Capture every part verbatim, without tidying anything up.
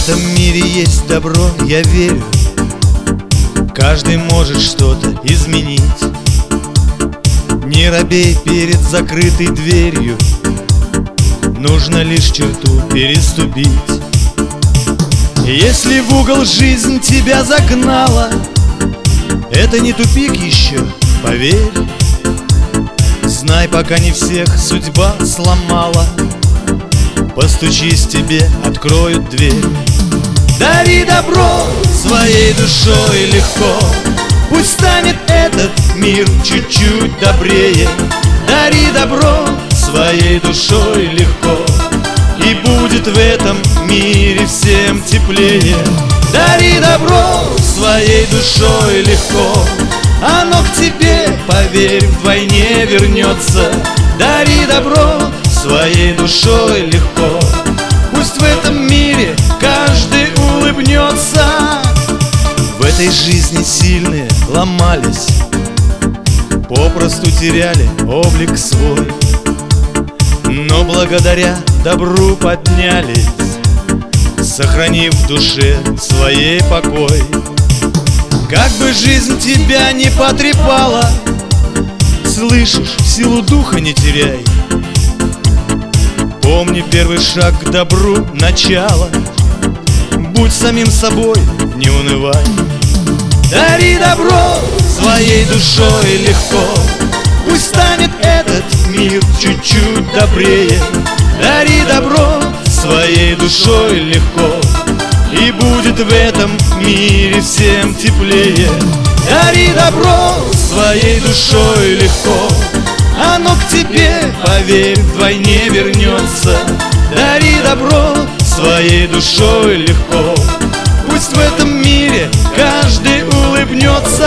этом мире есть добро, я верю. Каждый может что-то изменить. Не робей перед закрытой дверью, нужно лишь черту переступить. Если в угол жизнь тебя загнала, это не тупик еще, поверь. Знай, пока не всех судьба сломала, постучись, тебе откроют дверь. Дари добро своей душой легко, пусть станет этот мир чуть-чуть добрее. Дари добро своей душой легко, и будет в этом мире всем теплее. Дари добро своей душой легко, оно к тебе, поверь, вдвойне вернется. Дари добро своей душой легко, пусть в этом мире каждый улыбнется. В этой жизни сильные ломались, попросту теряли облик свой, но благодаря добру поднялись, сохранив в душе своей покой. Как бы жизнь тебя не потрепала, слышишь, силу духа не теряй. Помни, первый шаг к добру — начало. Будь самим собой, не унывай. Дари добро своей душой легко, пусть станет этот мир чуть-чуть добрее. Дари добро своей душой легко, и будет в этом мире всем теплее. Дари добро своей душой легко, оно к тебе, поверь, вдвойне вернется. Дари добро своей душой легко, пусть в этом мире каждый улыбнется.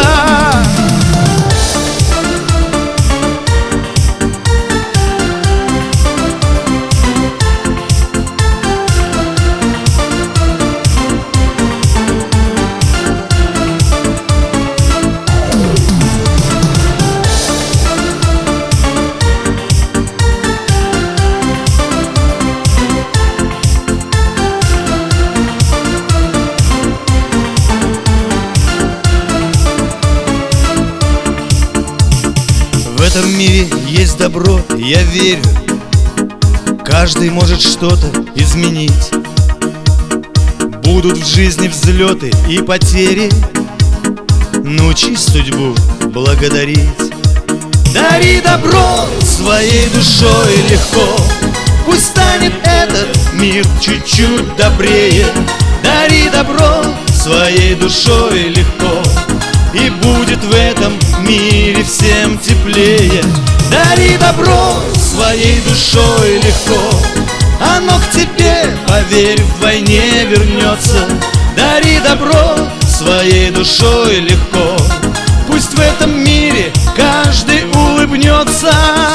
В этом мире есть добро, я верю. Каждый может что-то изменить. Будут в жизни взлеты и потери, научись судьбу благодарить. Дари добро своей душой легко, пусть станет этот мир чуть-чуть добрее. Дари добро своей душой легко, и будет в этом мире всем теплее. Дари добро своей душой легко, оно к тебе, поверь, вдвойне вернется. Дари добро своей душой легко, пусть в этом мире каждый улыбнется.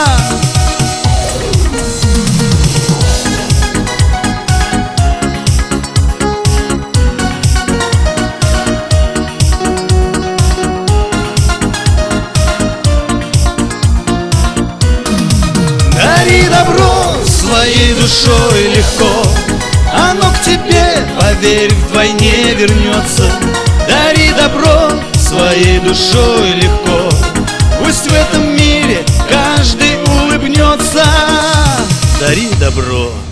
Дари добро своей душой легко, оно к тебе, поверь, вдвойне вернется. Дари добро своей душой легко, пусть в этом мире каждый улыбнется. Дари добро.